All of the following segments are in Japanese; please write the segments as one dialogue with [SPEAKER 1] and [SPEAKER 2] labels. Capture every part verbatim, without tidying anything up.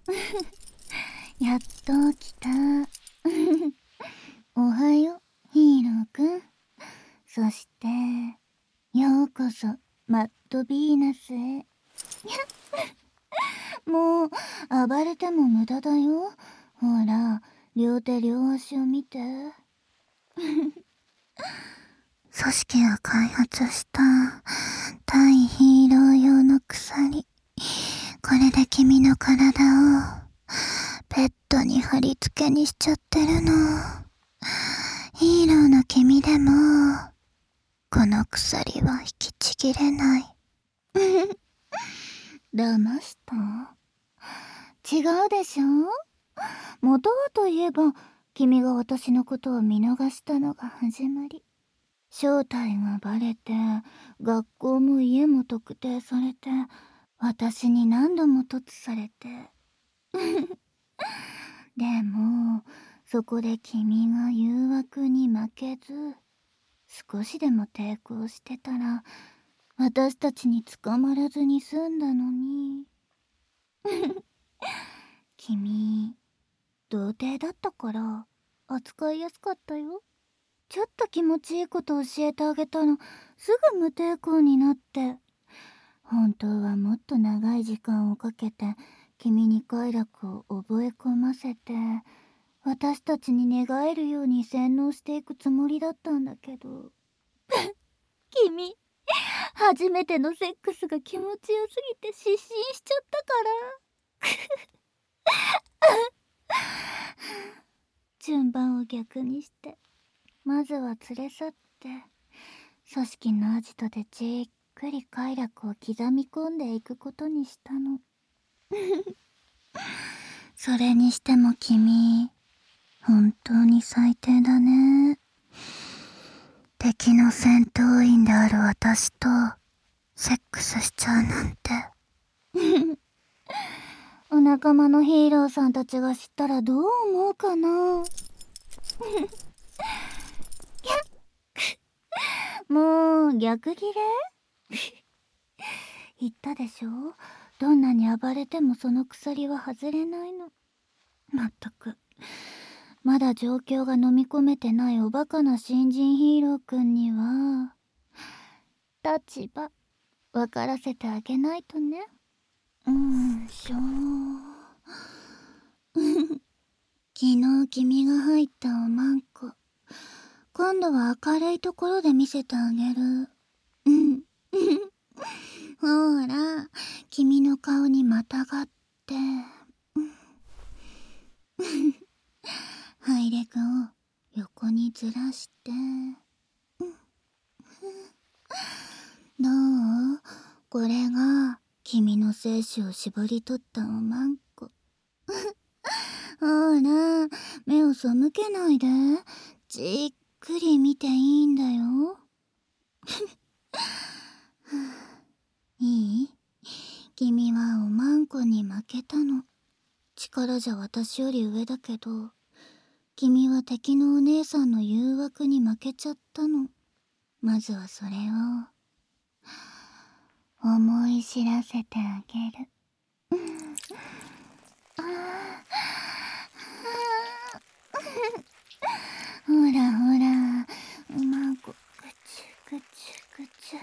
[SPEAKER 1] やっと来た。おはよう、ヒーローくん。そして、ようこそ、マッドヴィーナスへ。もう、暴れても無駄だよ。ほら、両手両足を見て。組織が開発した対ヒーロー用の鎖。これで君の体をペットに貼り付けにしちゃってるの。ヒーローの君でもこの鎖は引きちぎれない。騙した？違うでしょ。元はといえば君が私のことを見逃したのが始まり。正体がバレて学校も家も特定されて私に何度も突されてでもそこで君が誘惑に負けず少しでも抵抗してたら私たちに捕まらずに済んだのに君童貞だったから扱いやすかったよ。ちょっと気持ちいいこと教えてあげたらすぐ無抵抗になって、本当はもっと長い時間をかけて君に快楽を覚え込ませて私たちに寝返るように洗脳していくつもりだったんだけど君初めてのセックスが気持ちよすぎて失神しちゃったから順番を逆にしてまずは連れ去って組織のアジトでじっくり快楽を刻み込んでいくことにしたのそれにしても君本当に最低だね。敵の戦闘員である私とセックスしちゃうなんてお仲間のヒーローさんたちが知ったらどう思うかなもう逆ギレ言ったでしょ。どんなに暴れてもその鎖は外れないの。まったくまだ状況が飲み込めてないおバカな新人ヒーローくんには立場分からせてあげないとね。うんしょ昨日君が入ったおまんこ今度は明るいところで見せてあげる。うんほら君の顔にまたがってハイレグを横にずらしてどう？これが君の精子を絞り取ったおまんこほら目を背けないでじっくり見ていいんだよいい？君はおまんこに負けたの。力じゃ私より上だけど君は敵のお姉さんの誘惑に負けちゃったの。まずはそれを思い知らせてあげる。ほらほらおまんこぐちゅぐちゅぐちゅ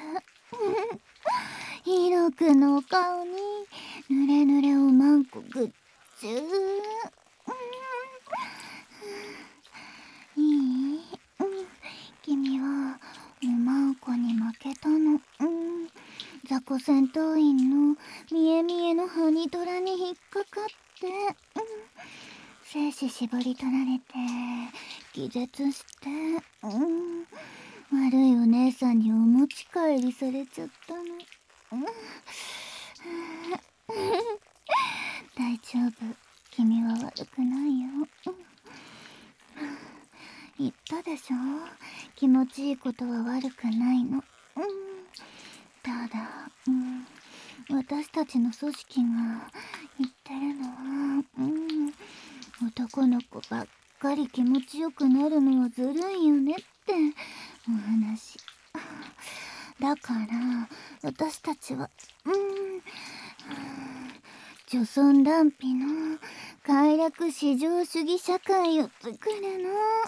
[SPEAKER 1] ヒーローくんのお顔にぬれぬれおまんこぐっちゅいい？君はおまんこに負けたの。うん雑魚戦闘員の見え見えのハニトラに引っかかって、うん、精子絞り取られて気絶して、うん、悪いお姉さんにお持ち帰りされちゃったの。うん、大丈夫君は悪くないよ。言ったでしょ気持ちいいことは悪くないの。うん、ただ、うん、私たちの組織が言ってるのは、うん、男の子ばっかり気持ちよくなるのはずるいよねってお話。だから私たちは、うん、 女尊男卑の快楽至上主義社会を作るの。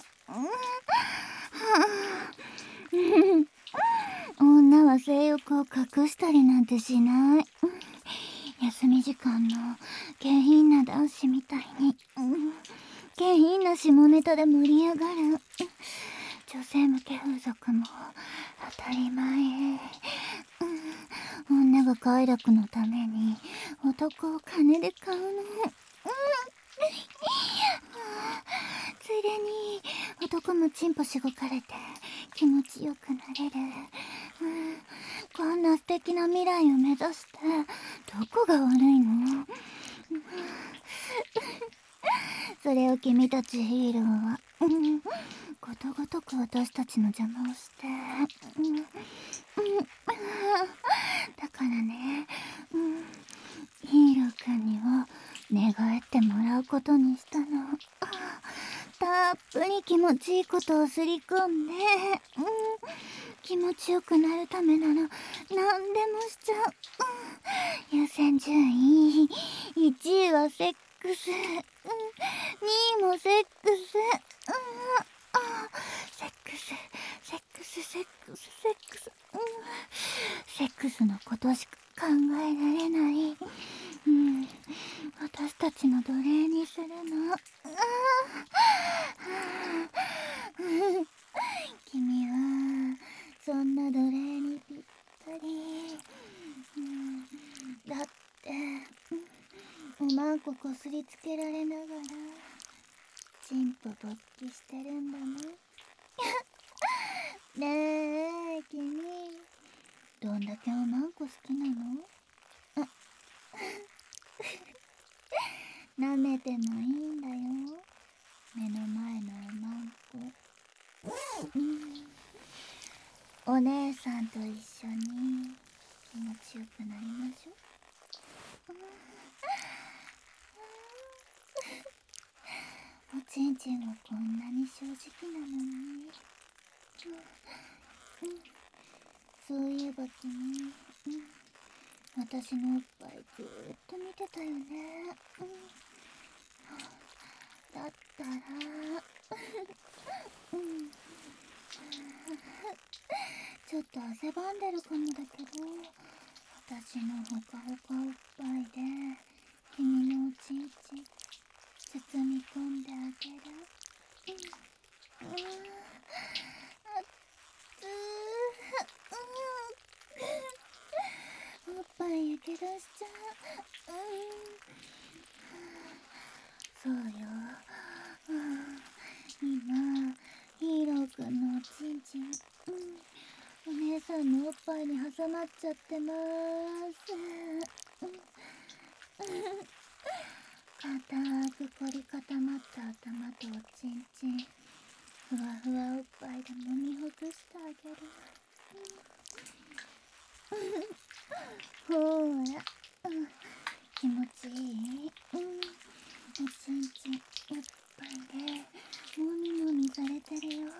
[SPEAKER 1] 女は性欲を隠したりなんてしない。休み時間の下品な男子みたいに、下品な下ネタで盛り上がる。女性向け風俗も当たり前。女が快楽のために男を金で買うの。ついでに男もチンポしごかれて気持ちよくなれる。こんな素敵な未来を目指してどこが悪いの？それを君たちヒーローはことごとく私たちの邪魔をして、だからね、ヒーローくんには寝返ってもらうことにしたの。たっぷり気持ちいいことをすり込んで、気持ちよくなるためなら何でもしちゃう。優先順位いちいはセックス、にいもセックス、セックスセックスセックスセックス、セックスのことしか考えられない。うん、私たちの奴隷にするの。君はそんな奴隷にぴったり。うん、だっておまんここすりつけられながらチンポ勃起してるんだもん。ねえ君、どんだけおまんこ好きなの？舐めてもいいんだよ、目の前のおまんこ。うん、お姉さんと一緒に気持ちよくなりましょう。おちんちんはこんなに正直なのに。うん、そういえば君、うん、私のおっぱいずーっと見てたよね。うん、だったら、うん、ちょっと汗ばんでるかもだけど、私のほかほかおっぱいで君のおちんちん包み込んであげる。うん、うん、あっつー、うん、おっぱいやけどしちゃう。うん、そうよ、うん、今ヒーローくんのおちんちん、うん、お姉さんのおっぱいに挟まっちゃってまーす。うん、固く凝り固まった頭とおちんちん、ふわふわおっぱいで揉みほぐしてあげる。ほーら、うん、気持ちいい？うん、おちんちんおっぱいでもみもみされてるよ。うん、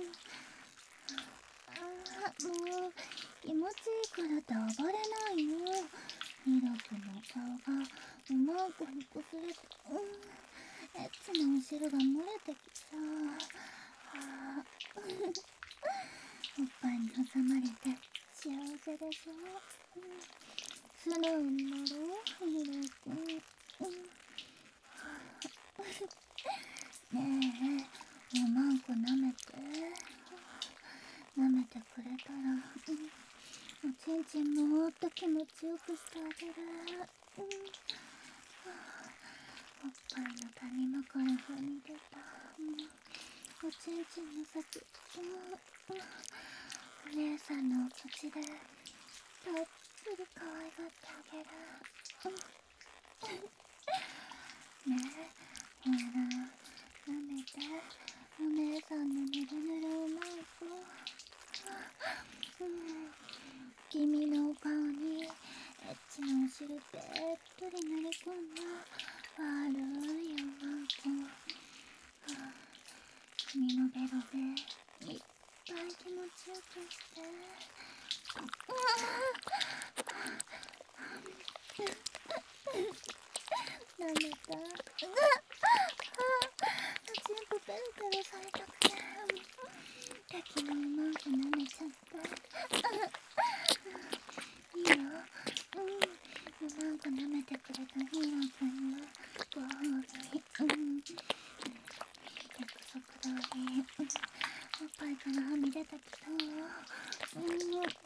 [SPEAKER 1] あー、もう気持ちいいからって暴れないよ。ヒーローくんの顔がおまんこにこすれて、うん、エッチなお汁が漏れてきそう。あーおっぱいに挟まれて幸せでしょ。うん、素直になろう、ヒーローくん。うん、ねえ、おまんこ舐めて。舐めてくれたら、うん、おちんちんもっと気持ちよくしてあげる。うん、おっぱいの谷間からはみ出た、うん、おちんちんの先、うん、お姉さんのお口でたっぷり可愛がってあげる。うん、ねえ、ほら舐めて、お姉さんのぬるぬるおまんこ。うん、君のお顔にエッチなお汁べっとり塗り込んだ悪いおまんこ。君のベロでいっぱい気持ちよくして。 た。うわっ、全部ペロペロされたくて、敵のうまく舐めちゃった。いいよ。うん。うまく舐めてくれたヒーローくんのご褒美。うん。約束通り、おっぱいからはみ出たけど、うん、うん。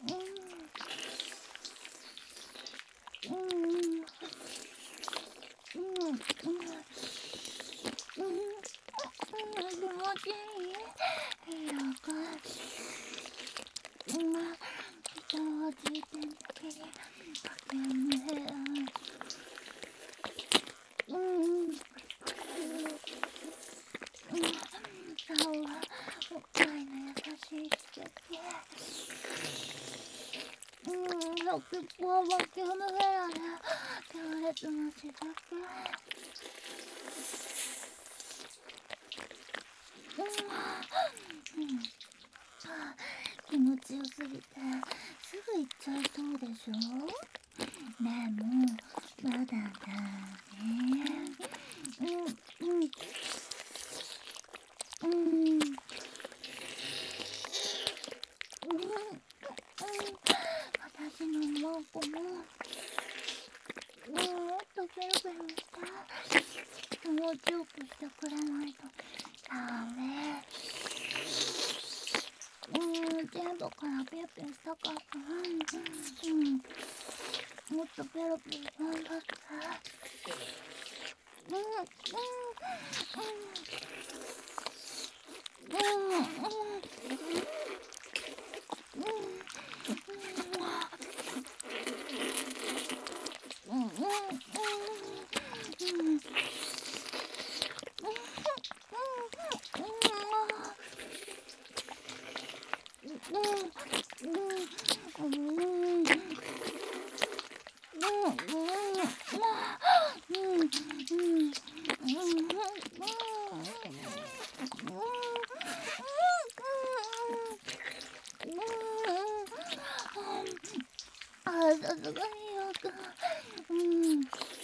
[SPEAKER 1] うん、うん、うん、うん、うん、気持ちいい。ヒーローくん。うん、人をついてんだけに、かけむへや。うん、うん、顔はおっぱいの優しい刺激。うん、先っぽはバキュームフェアで強烈な刺激。うん、うん、気持ちよすぎてすぐ行っちゃいそうでしょ。でもまだだね。うん、うん、うん、うん、私のマーコも、うん、もっとペロペロして気持ちよくしてくれないとダメ。うん、全部からペロペロしたかった。うん、うん、もっとペロペロ頑張って。うん、うん、うん、うん、うん、うん、うん、うん、うん、ああ、さすがによく。うん、うん、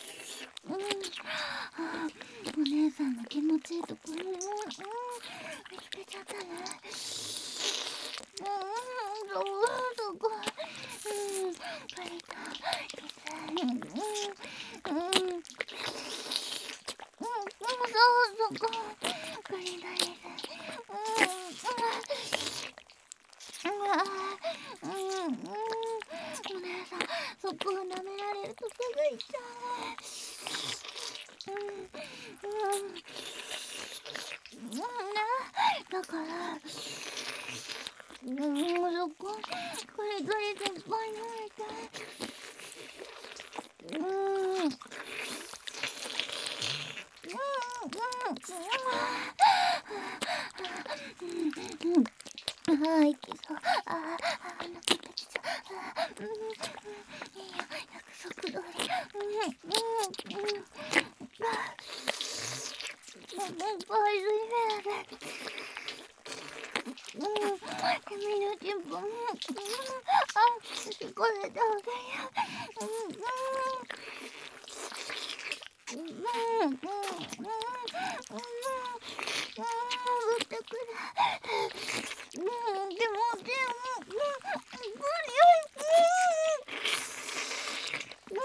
[SPEAKER 1] お姉さんの気持ちいいとこ、うん、うん、見つけちゃったね。うん、そう、そこ、うん、借りた、キス、うん、うん、うん、うん、そう、そこ、借りたキス、うん、うん、うん、うん、お姉さん、そこを舐められるとすぐ行っちゃうね。うん、うん、うん、だから、うん、そこ、これどれでいっぱい舐めて。うん、うん、うん、うん、うん、ああ、いきそう。ああ、ああ、抜けてきちゃう。ああ、うん、うん、いいよ、約束通り。うん、うん、うん、ああ、うん、ボーイズフェアで。うん、君のチンポも、うん、あ、これでおげんよ。うん、うん、うん、うん、うん、うん、うん、うん、ぶってくれ。うん、気持ちいい。うん、うん、うん、うん、うん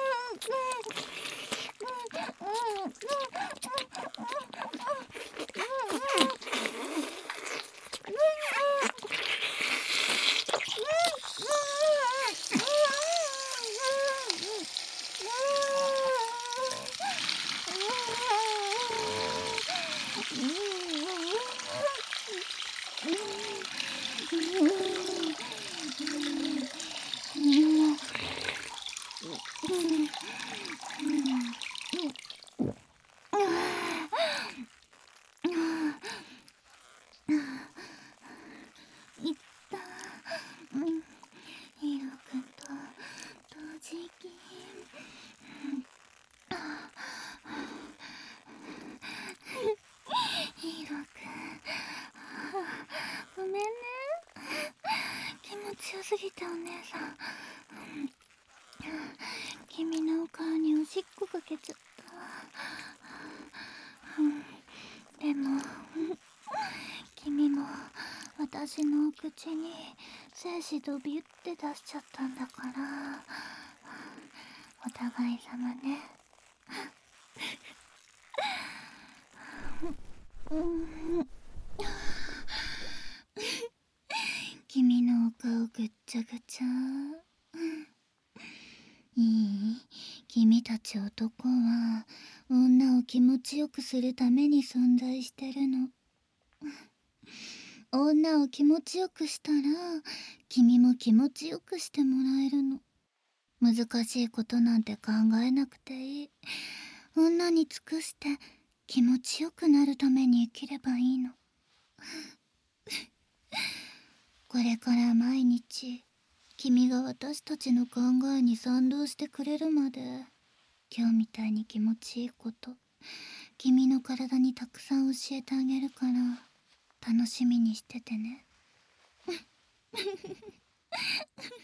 [SPEAKER 1] いった。うん、ヒーローくんと同時期。ヒーローくん、ごめんね。気持ちよすぎてお姉さん、君のお顔におしっこかけちゃった。 私の口に精子ドビュって出しちゃったんだから、お互い様ね。うん。君のお顔ぐっちゃぐちゃ。いい、君たち男は女を気持ちよくするために存在してるの。女を気持ちよくしたら君も気持ちよくしてもらえるの。難しいことなんて考えなくていい。女に尽くして気持ちよくなるために生きればいいの。これから毎日君が私たちの考えに賛同してくれるまで、今日みたいに気持ちいいこと君の体にたくさん教えてあげるから楽しみにしててね。